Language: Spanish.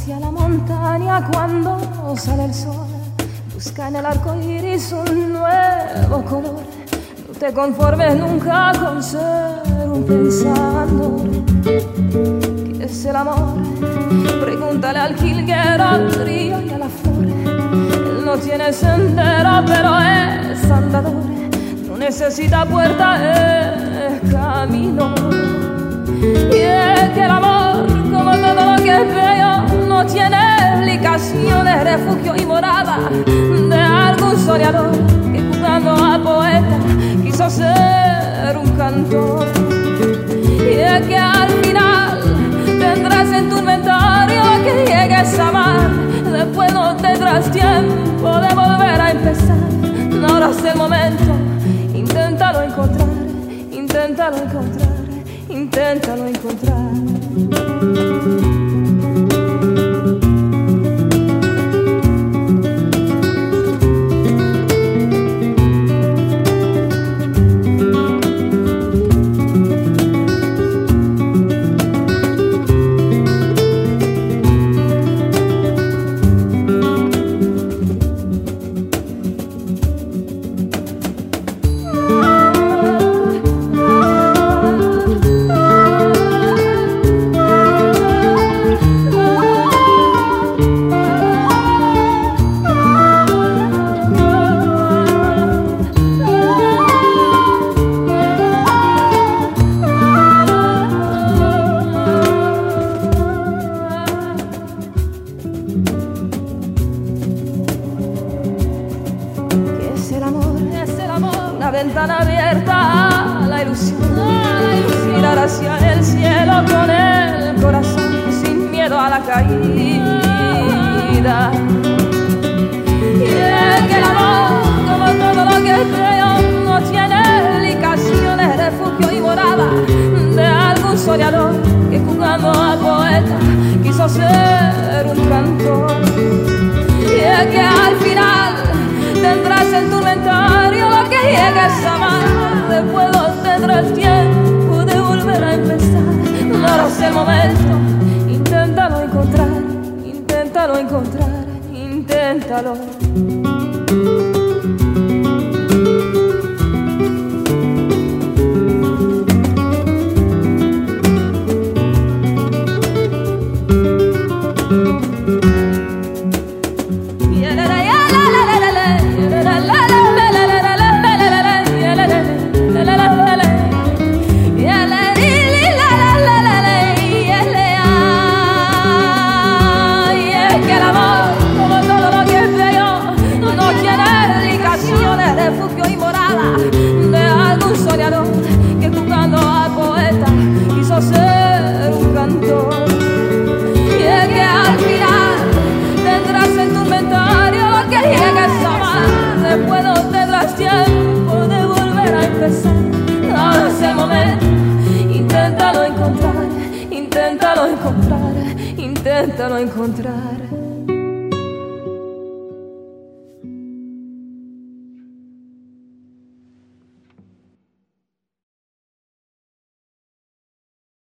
hacia la montaña cuando sale el sol. Busca en el arco iris un nuevo color. No te conformes nunca con ser un pensador. ¿Qué es el amor? Pregúntale al jilguero, al río y a la flor. Él no tiene sendero, pero es andador. No necesita puerta, es camino. Y es que el amor, como todo lo que es bello, no tiene explicaciones, refugio y morada de algún soñador que jugando a poeta quiso ser un cantor. Y es que al final tendrás en tu inventario que llegues a amar, después no tendrás tiempo de volver a empezar. Ahora es el momento, inténtalo encontrar, inténtalo encontrar, inténtalo encontrar. Ventana abierta a la ilusión, mirar hacia el cielo con el corazón, sin miedo a la caída. Y es que el amor, como todo lo que es bello, no tiene explicaciones, refugio y morada de algún soñador que jugando a poeta quiso ser un cantor. Y es que al final tendrás en tu inventario lo que llegues a amar, después no tendrás tiempo de volver a empezar. Ahora es el momento, inténtalo encontrar, inténtalo encontrar, inténtalo. Refugio y morada de algún soñador que jugando al poeta quiso ser un cantor. Y es que al final tendrás en tu inventario lo que llegues a amar, después no tendrás tiempo de volver a empezar. Ahora es el momento, inténtalo encontrar, inténtalo encontrar, inténtalo encontrar.